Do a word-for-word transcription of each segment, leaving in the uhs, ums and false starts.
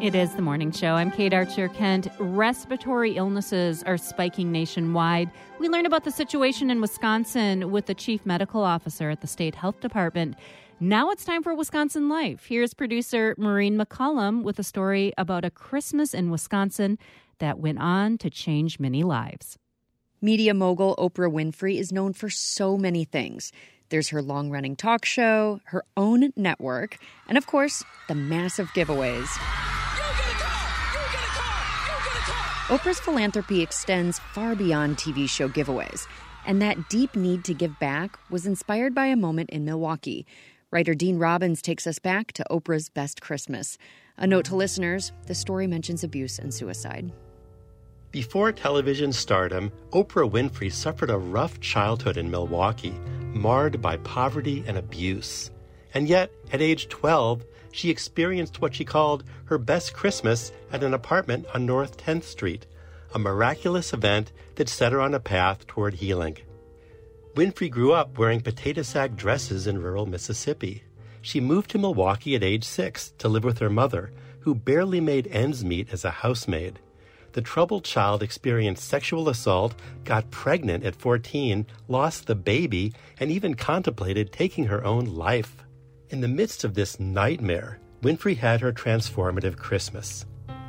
It is the morning show. I'm Kate Archer-Kent. Respiratory illnesses are spiking nationwide. We learn about the situation in Wisconsin with the chief medical officer at the state health department. Now it's time for Wisconsin Life. Here's producer Maureen McCollum with a story about a Christmas in Wisconsin that went on to change many lives. Media mogul Oprah Winfrey is known for so many things. There's her long-running talk show, her own network, and of course, the massive giveaways. Oprah's philanthropy extends far beyond T V show giveaways, and that deep need to give back was inspired by a moment in Milwaukee. Writer Dean Robbins takes us back to Oprah's best Christmas. A note to listeners, the story mentions abuse and suicide. Before television stardom, Oprah Winfrey suffered a rough childhood in Milwaukee, marred by poverty and abuse. And yet, at age twelve, she experienced what she called her best Christmas at an apartment on North tenth Street, a miraculous event that set her on a path toward healing. Winfrey grew up wearing potato sack dresses in rural Mississippi. She moved to Milwaukee at age six to live with her mother, who barely made ends meet as a housemaid. The troubled child experienced sexual assault, got pregnant at fourteen, lost the baby, and even contemplated taking her own life. In the midst of this nightmare, Winfrey had her transformative Christmas.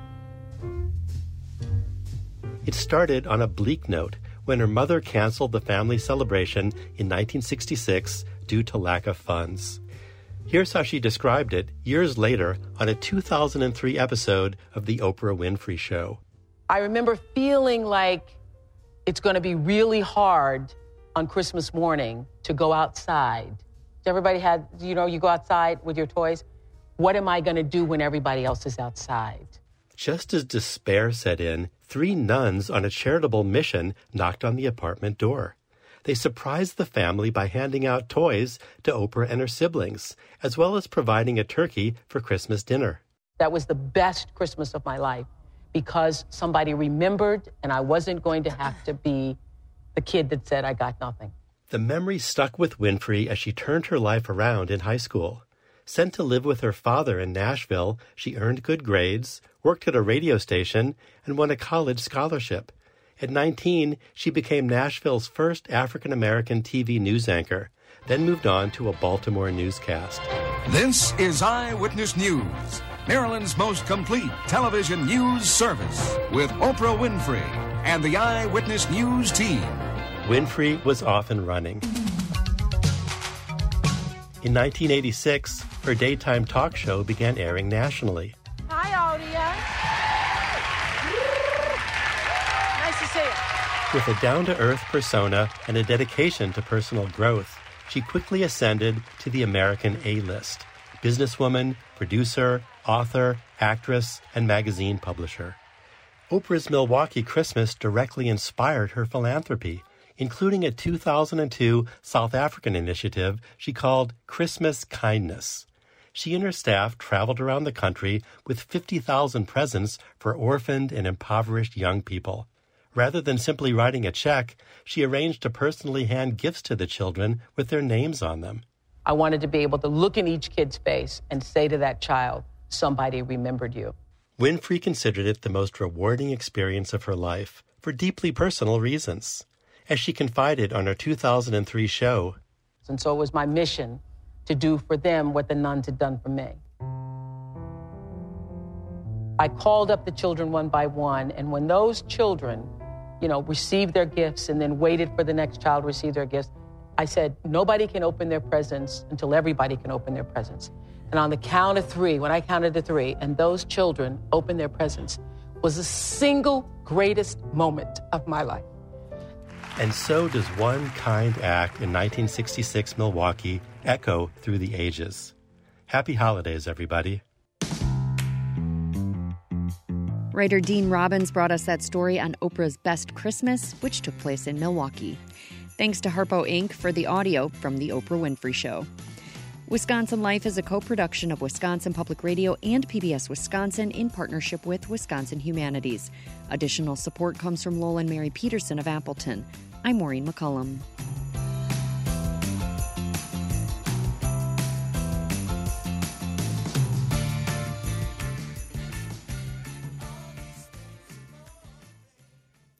It started on a bleak note when her mother canceled the family celebration in nineteen sixty-six due to lack of funds. Here's how she described it years later on a two thousand three episode of The Oprah Winfrey Show. I remember feeling like it's going to be really hard on Christmas morning to go outside. Everybody had, you know, you go outside with your toys. What am I going to do when everybody else is outside? Just as despair set in, three nuns on a charitable mission knocked on the apartment door. They surprised the family by handing out toys to Oprah and her siblings, as well as providing a turkey for Christmas dinner. That was the best Christmas of my life because somebody remembered and I wasn't going to have to be the kid that said I got nothing. The memory stuck with Winfrey as she turned her life around in high school. Sent to live with her father in Nashville, she earned good grades, worked at a radio station, and won a college scholarship. At nineteen, she became Nashville's first African-American T V news anchor, then moved on to a Baltimore newscast. This is Eyewitness News, Maryland's most complete television news service, with Oprah Winfrey and the Eyewitness News team. Winfrey was off and running. In nineteen eighty-six, her daytime talk show began airing nationally. Hi, audience. Nice to see you. With a down-to-earth persona and a dedication to personal growth, she quickly ascended to the American A-list. Businesswoman, producer, author, actress, and magazine publisher. Oprah's Milwaukee Christmas directly inspired her philanthropy, including a two thousand two South African initiative she called Christmas Kindness. She and her staff traveled around the country with fifty thousand presents for orphaned and impoverished young people. Rather than simply writing a check, she arranged to personally hand gifts to the children with their names on them. I wanted to be able to look in each kid's face and say to that child, somebody remembered you. Winfrey considered it the most rewarding experience of her life for deeply personal reasons. As she confided on her two thousand three show. And so it was my mission to do for them what the nuns had done for me. I called up the children one by one, and when those children, you know, received their gifts and then waited for the next child to receive their gifts, I said, nobody can open their presents until everybody can open their presents. And on the count of three, when I counted to three, and those children opened their presents, was the single greatest moment of my life. And so does one kind act in nineteen sixty-six Milwaukee echo through the ages. Happy holidays, everybody. Writer Dean Robbins brought us that story on Oprah's Best Christmas, which took place in Milwaukee. Thanks to Harpo Incorporated for the audio from The Oprah Winfrey Show. Wisconsin Life is a co-production of Wisconsin Public Radio and P B S Wisconsin in partnership with Wisconsin Humanities. Additional support comes from Lowell and Mary Peterson of Appleton. I'm Maureen McCollum.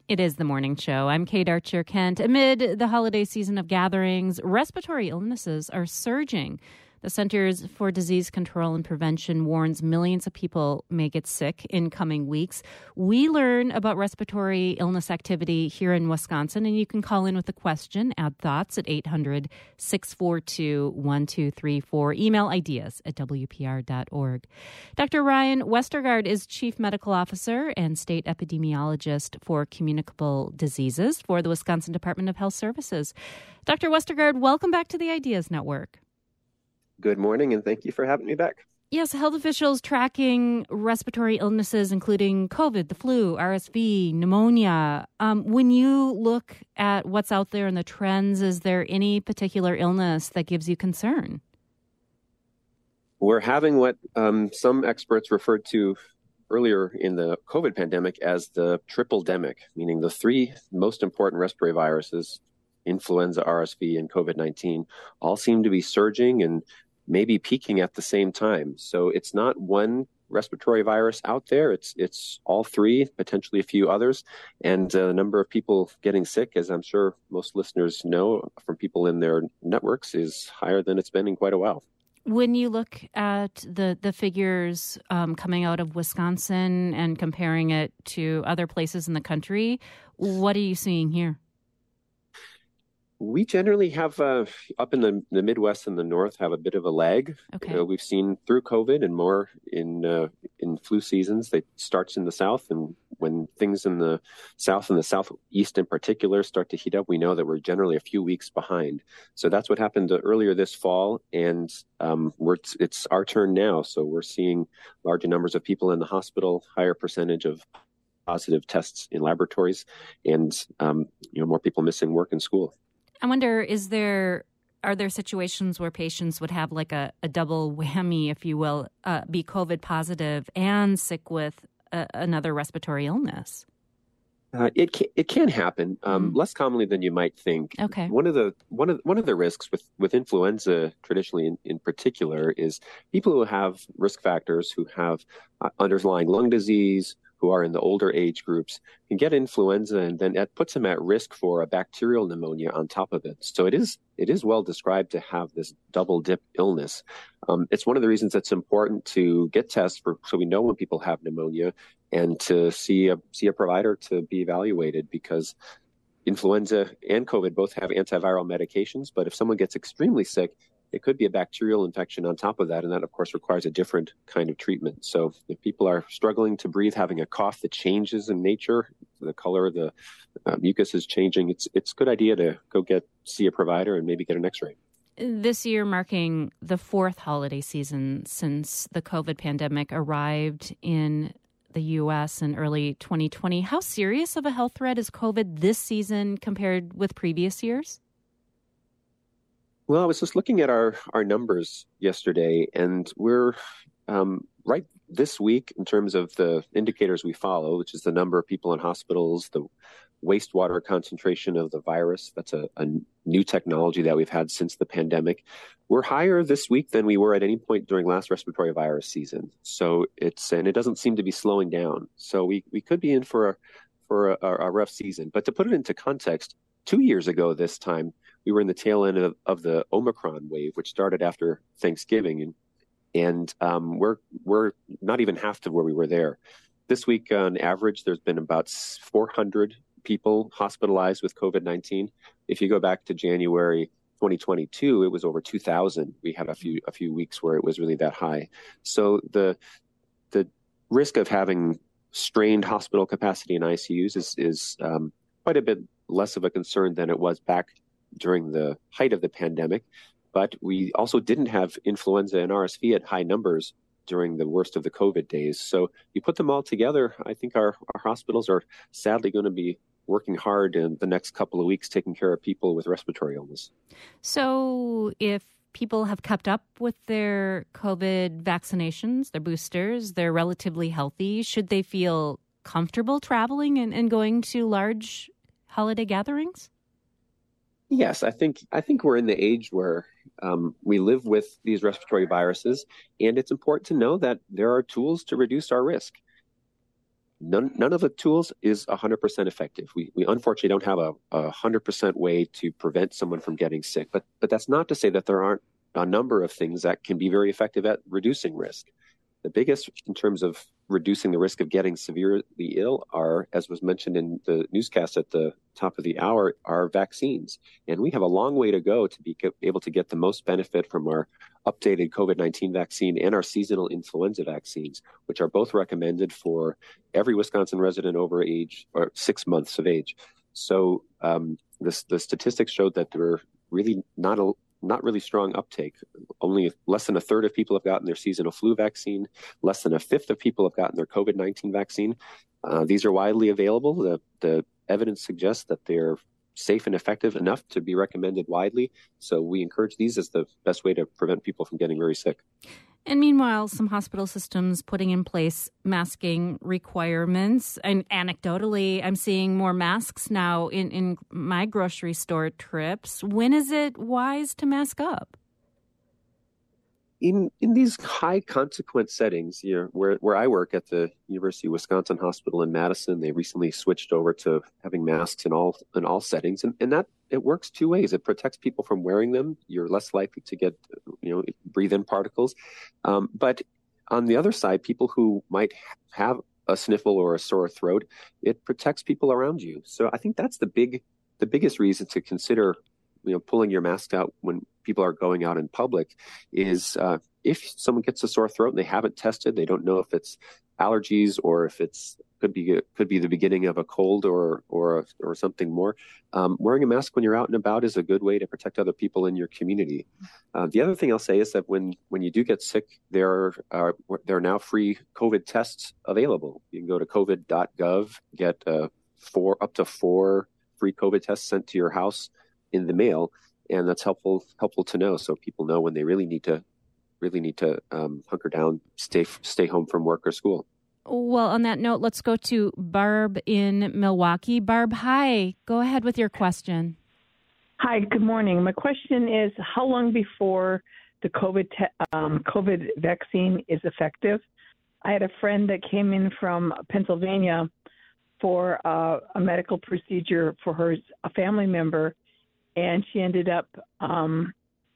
It is the morning show. I'm Kate Archer-Kent. Amid the holiday season of gatherings, respiratory illnesses are surging. The Centers for Disease Control and Prevention warns millions of people may get sick in coming weeks. We learn about respiratory illness activity here in Wisconsin, and you can call in with a question, add thoughts at eight hundred, six four two, one two three four. Email ideas at w p r dot org. Doctor Ryan Westergaard is Chief Medical Officer and State Epidemiologist for Communicable Diseases for the Wisconsin Department of Health Services. Doctor Westergaard, welcome back to the Ideas Network. Good morning, and thank you for having me back. Yes, health officials tracking respiratory illnesses, including COVID, the flu, R S V, pneumonia. Um, when you look at what's out there and the trends, is there any particular illness that gives you concern? We're having what um, some experts referred to earlier in the COVID pandemic as the triple-demic, meaning the three most important respiratory viruses, influenza, R S V, and COVID nineteen, all seem to be surging and maybe peaking at the same time. So it's not one respiratory virus out there. It's it's all three, potentially a few others. And uh, the number of people getting sick, as I'm sure most listeners know from people in their networks, is higher than it's been in quite a while. When you look at the, the figures um, coming out of Wisconsin and comparing it to other places in the country, what are you seeing here? We generally have, uh, up in the, the Midwest and the North, have a bit of a lag. Okay. Uh, we've seen through COVID and more in uh, in flu seasons. It starts in the South, and when things in the South and the Southeast in particular start to heat up, we know that we're generally a few weeks behind. So that's what happened uh, earlier this fall, and um, we're, it's our turn now. So we're seeing larger numbers of people in the hospital, higher percentage of positive tests in laboratories, and um, you know more people missing work and school. I wonder, is there are there situations where patients would have like a, a double whammy, if you will, uh, be COVID positive and sick with a, another respiratory illness? Uh, it can, it can happen, um, mm. less commonly than you might think. Okay. One of the one of one of the risks with, with influenza, traditionally in, in particular, is people who have risk factors, who have uh, underlying lung disease, who are in the older age groups, can get influenza, and then that puts them at risk for a bacterial pneumonia on top of it. So it is it is well described to have this double dip illness. Um, it's one of the reasons it's important to get tests for, so we know when people have pneumonia, and to see a see a provider to be evaluated, because influenza and COVID both have antiviral medications. But if someone gets extremely sick, it could be a bacterial infection on top of that, and that, of course, requires a different kind of treatment. So if people are struggling to breathe, having a cough that changes in nature, the color of the uh, mucus is changing, it's it's a good idea to go get see a provider and maybe get an x-ray. This year marking the fourth holiday season since the COVID pandemic arrived in the U S in early twenty twenty. How serious of a health threat is COVID this season compared with previous years? Well, I was just looking at our, our numbers yesterday, and we're um, right this week in terms of the indicators we follow, which is the number of people in hospitals, the wastewater concentration of the virus. That's a, a new technology that we've had since the pandemic. We're higher this week than we were at any point during last respiratory virus season. So it's, and it doesn't seem to be slowing down. So we, we could be in for a, for a, a rough season. But to put it into context, two years ago this time, we were in the tail end of, of the Omicron wave, which started after Thanksgiving, and and um, we're we're not even half to where we were there. This week, on average, there's been about four hundred people hospitalized with COVID nineteen. If you go back to January twenty twenty-two, it was over two thousand. We had a few a few weeks where it was really that high. So the the risk of having strained hospital capacity in I C Us is is um, quite a bit less of a concern than it was back during the height of the pandemic. But we also didn't have influenza and R S V at high numbers during the worst of the COVID days. So you put them all together, I think our, our hospitals are sadly going to be working hard in the next couple of weeks taking care of people with respiratory illness. So if people have kept up with their COVID vaccinations, their boosters, they're relatively healthy, should they feel comfortable traveling and, and going to large holiday gatherings? Yes, I think I think we're in the age where um, we live with these respiratory viruses, and it's important to know that there are tools to reduce our risk. none none of the tools is one hundred percent effective. We we unfortunately don't have a, a one hundred percent way to prevent someone from getting sick. But but that's not to say that there aren't a number of things that can be very effective at reducing risk. The biggest in terms of reducing the risk of getting severely ill are, as was mentioned in the newscast at the top of the hour, are vaccines. And we have a long way to go to be able to get the most benefit from our updated COVID nineteen vaccine and our seasonal influenza vaccines, which are both recommended for every Wisconsin resident over age or six months of age. So um, this, the statistics showed that there were really not a not really strong uptake. Only less than a third of people have gotten their seasonal flu vaccine. Less than a fifth of people have gotten their COVID nineteen vaccine. Uh, these are widely available. The, the evidence suggests that they're safe and effective enough to be recommended widely. So we encourage these as the best way to prevent people from getting very sick. And meanwhile, some hospital systems putting in place masking requirements. And anecdotally, I'm seeing more masks now in, in my grocery store trips. When is it wise to mask up? In in these high consequence settings, you know, where where I work at the University of Wisconsin Hospital in Madison, they recently switched over to having masks in all in all settings, and, and that it works two ways. It protects people from wearing them. You're less likely to get, you know, breathe in particles. Um, but on the other side, people who might have a sniffle or a sore throat, it protects people around you. So I think that's the big the biggest reason to consider, you know, pulling your mask out when people are going out in public is uh, if someone gets a sore throat and they haven't tested, they don't know if it's allergies or if it's could be could be the beginning of a cold or or or something more. Um, wearing a mask when you're out and about is a good way to protect other people in your community. Uh, the other thing I'll say is that when when you do get sick, there are there are now free COVID tests available. You can go to covid dot gov, get uh, four up to four free COVID tests sent to your house in the mail, and that's helpful helpful to know, so people know when they really need to really need to um, hunker down, stay stay home from work or school. Well, on that note, let's go to Barb in Milwaukee. Barb, hi. Go ahead with your question. Hi, good morning. My question is, how long before the COVID te- um, COVID vaccine is effective? I had a friend that came in from Pennsylvania for uh, a medical procedure for her a family member, and she ended up um,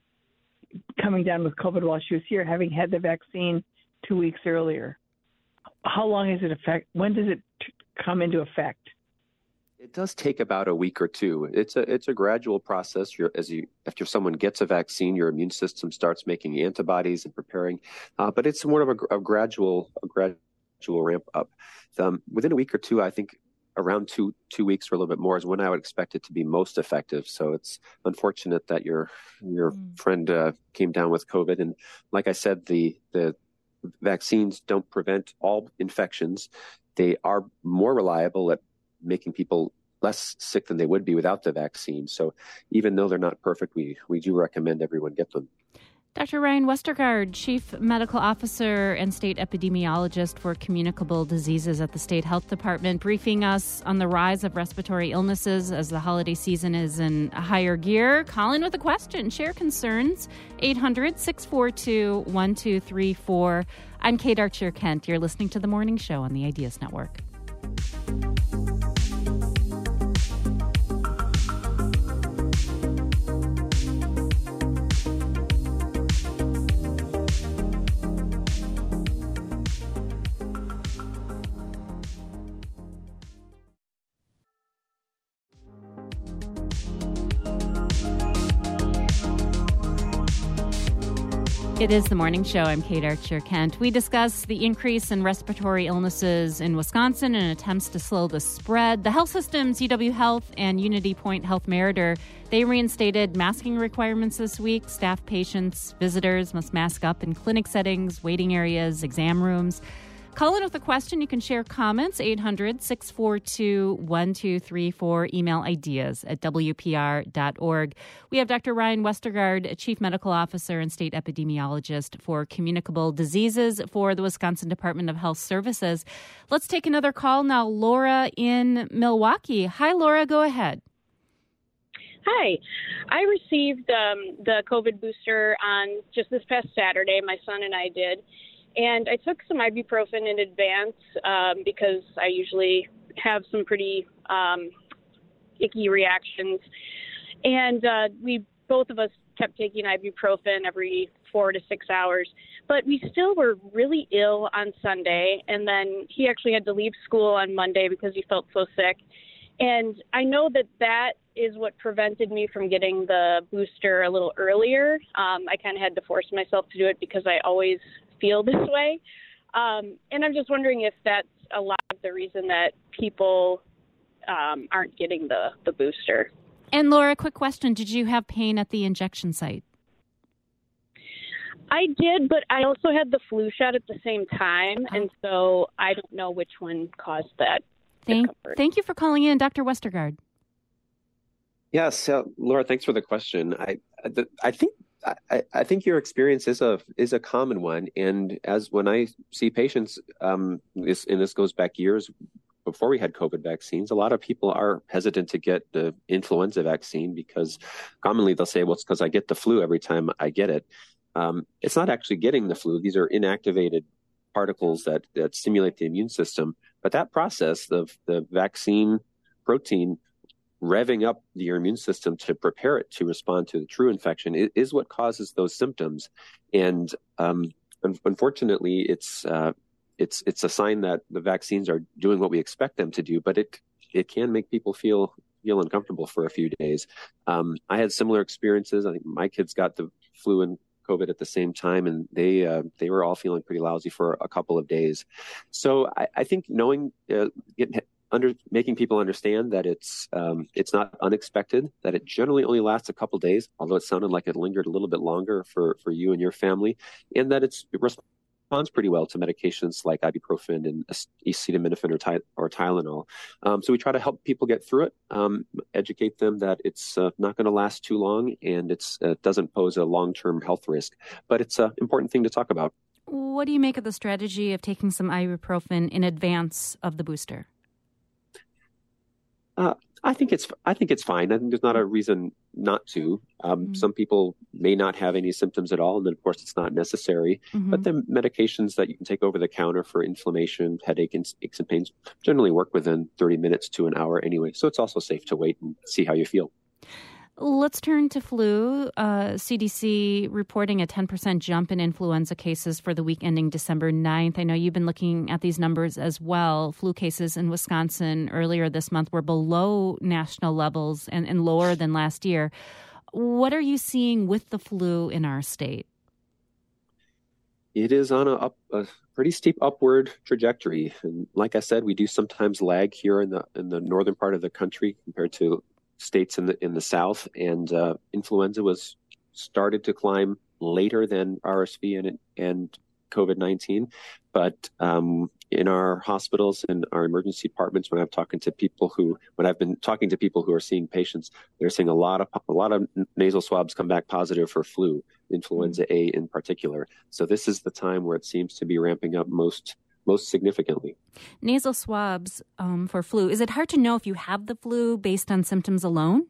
coming down with COVID while she was here, having had the vaccine two weeks earlier. How long is it effect? When does it t- come into effect? It does take about a week or two. It's a it's a gradual process. You're, as you after someone gets a vaccine, your immune system starts making antibodies and preparing, uh, but it's more of a, a gradual a gradual ramp up. Um, within a week or two, I think around two two weeks or a little bit more is when I would expect it to be most effective. So it's unfortunate that your your mm. friend uh, came down with COVID, and like I said, the the vaccines don't prevent all infections. They are more reliable at making people less sick than they would be without the vaccine. So even though they're not perfect, we, we do recommend everyone get them. Doctor Ryan Westergaard, Chief Medical Officer and State Epidemiologist for Communicable Diseases at the State Health Department, briefing us on the rise of respiratory illnesses as the holiday season is in higher gear. Call in with a question. Share concerns. eight hundred, six four two, one two three four. I'm Kate Archer-Kent. You're listening to The Morning Show on the Ideas Network. It is The Morning Show. I'm Kate Archer-Kent. We discuss the increase in respiratory illnesses in Wisconsin and attempts to slow the spread. The health systems, U W Health and Unity Point Health Meriter, they reinstated masking requirements this week. Staff, patients, visitors must mask up in clinic settings, waiting areas, exam rooms. Call in with a question. You can share comments, eight hundred, six four two, one two three four. Email ideas at w p r dot org. We have Doctor Ryan Westergaard, Chief Medical Officer and State Epidemiologist for Communicable Diseases for the Wisconsin Department of Health Services. Let's take another call now. Laura in Milwaukee. Hi, Laura. Go ahead. Hi. I received um, the COVID booster on just this past Saturday. My son and I did. And I took some ibuprofen in advance um, because I usually have some pretty um, icky reactions. And uh, we both of us kept taking ibuprofen every four to six hours. But we still were really ill on Sunday. And then he actually had to leave school on Monday because he felt so sick. And I know that that is what prevented me from getting the booster a little earlier. Um, I kind of had to force myself to do it because I always feel this way. Um, and I'm just wondering if that's a lot of the reason that people um, aren't getting the, the booster. And Laura, quick question. Did you have pain at the injection site? I did, but I also had the flu shot at the same time. And so I don't know which one caused that. Thank, thank you for calling in, Doctor Westergaard. Yes, uh, Laura, thanks for the question. I, the, I think I, I think your experience is a is a common one, and as when I see patients, um, this and this goes back years before we had COVID vaccines. A lot of people are hesitant to get the influenza vaccine because commonly they'll say, "Well, it's because I get the flu every time I get it." Um, it's not actually getting the flu; these are inactivated particles that that stimulate the immune system. But that process of the vaccine protein revving up your immune system to prepare it to respond to the true infection is, is what causes those symptoms. And um, un- unfortunately, it's uh, it's it's a sign that the vaccines are doing what we expect them to do, but it it can make people feel feel uncomfortable for a few days. Um, I had similar experiences. I think my kids got the flu and COVID at the same time, and they uh, they were all feeling pretty lousy for a couple of days. So I, I think knowing, uh, getting, under making people understand that it's um, it's not unexpected, that it generally only lasts a couple of days, although it sounded like it lingered a little bit longer for, for you and your family, and that it's, it responds pretty well to medications like ibuprofen and acetaminophen or, ty- or Tylenol. Um, so we try to help people get through it, um, educate them that it's uh, not going to last too long and it uh, doesn't pose a long-term health risk. But it's an important thing to talk about. What do you make of the strategy of taking some ibuprofen in advance of the booster? Uh, I think it's I think it's fine. I think there's not a reason not to. Um, mm-hmm. Some people may not have any symptoms at all, and then of course it's not necessary. Mm-hmm. But the medications that you can take over the counter for inflammation, headache, and aches and pains generally work within thirty minutes to an hour anyway. So it's also safe to wait and see how you feel. Let's turn to flu. Uh, C D C reporting a ten percent jump in influenza cases for the week ending December ninth. I know you've been looking at these numbers as well. Flu cases in Wisconsin earlier this month were below national levels and, and lower than last year. What are you seeing with the flu in our state? It is on a, up, a pretty steep upward trajectory. And like I said, we do sometimes lag here in the in the northern part of the country compared to states in the in the south, and uh, influenza was started to climb later than R S V and and COVID nineteen. But um, in our hospitals and our emergency departments, when I'm talking to people who, when I've been talking to people who are seeing patients, they're seeing a lot of a lot of nasal swabs come back positive for flu, influenza A in particular. So this is the time where it seems to be ramping up most. most significantly. Nasal swabs um, for flu. Is it hard to know if you have the flu based on symptoms alone?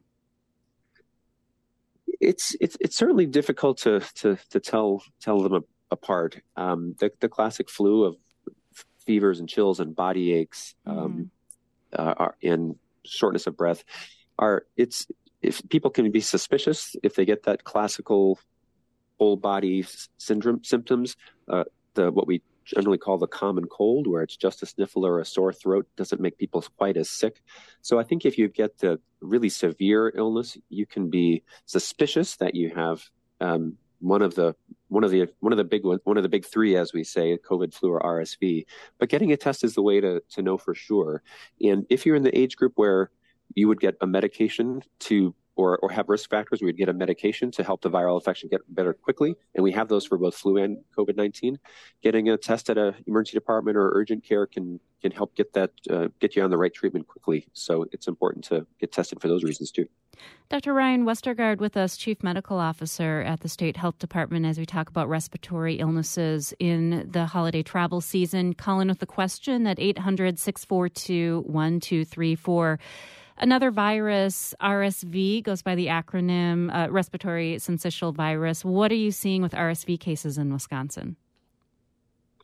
It's it's it's certainly difficult to to to tell tell them apart. Um, the the classic flu of fevers and chills and body aches um, mm-hmm. uh, are, and shortness of breath are it's if people can be suspicious if they get that classical whole body syndrome symptoms. Uh, the what we generally call the common cold, where it's just a sniffle or a sore throat, doesn't make people quite as sick. So I think if you get the really severe illness, you can be suspicious that you have um, one of the one of the one of the big one, one of the big three, as we say, COVID, flu, or R S V. But getting a test is the way to to know for sure. And if you're in the age group where you would get a medication to Or, or have risk factors, we would get a medication to help the viral infection get better quickly. And we have those for both flu and COVID nineteen. Getting a test at an emergency department or urgent care can can help get that uh, get you on the right treatment quickly. So it's important to get tested for those reasons too. Doctor Ryan Westergaard with us, Chief Medical Officer at the State Health Department, as we talk about respiratory illnesses in the holiday travel season. Call in with a question at eight hundred, six four two, one two three four. Another virus, R S V, goes by the acronym uh, respiratory syncytial virus. What are you seeing with R S V cases in Wisconsin?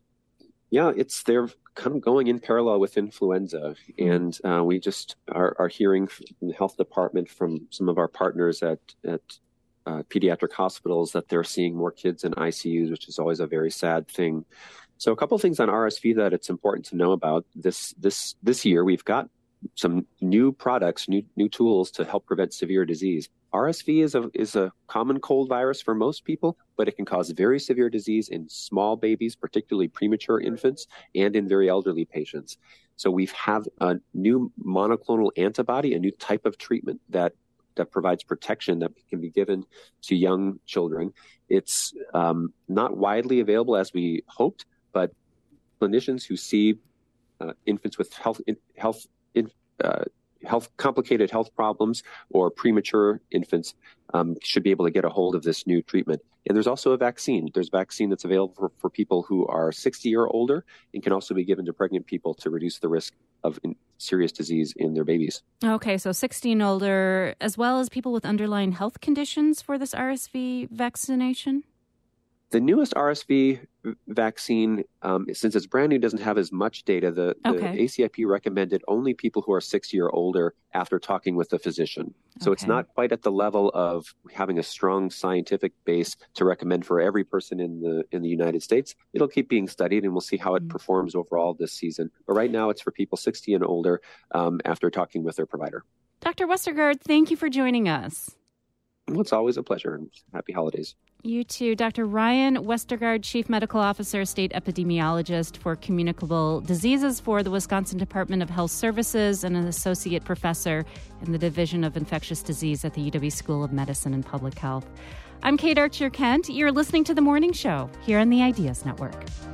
Yeah, it's they're kind of going in parallel with influenza, and uh, we just are, are hearing from the health department from some of our partners at at uh, pediatric hospitals that they're seeing more kids in I C Us, which is always a very sad thing. So a couple of things on R S V that it's important to know about this this this year. We've got some new products, new new tools to help prevent severe disease. R S V is a is a common cold virus for most people, but it can cause very severe disease in small babies, particularly premature infants, and in very elderly patients. So we have a new monoclonal antibody, a new type of treatment that that provides protection that can be given to young children. It's um, not widely available as we hoped, but clinicians who see uh, infants with health in, health in, uh, health complicated health problems or premature infants um, should be able to get a hold of this new treatment. And there's also a vaccine. There's a vaccine that's available for, for people who are sixty or older and can also be given to pregnant people to reduce the risk of in, serious disease in their babies. Okay, so sixty and older, as well as people with underlying health conditions for this R S V vaccination? The newest R S V vaccine, um, since it's brand new, doesn't have as much data. The, the Okay. A C I P recommended only people who are sixty or older after talking with a physician. So it's Okay. not quite at the level of having a strong scientific base to recommend for every person in the in the United States. It'll keep being studied, and we'll see how it Mm. performs overall this season. But right now, it's for people sixty and older um, after talking with their provider. Doctor Westergaard, thank you for joining us. Well, it's always a pleasure, and happy holidays. You too. Doctor Ryan Westergaard, Chief Medical Officer, State Epidemiologist for Communicable Diseases for the Wisconsin Department of Health Services and an Associate Professor in the Division of Infectious Disease at the U W School of Medicine and Public Health. I'm Kate Archer-Kent. You're listening to The Morning Show here on the Ideas Network.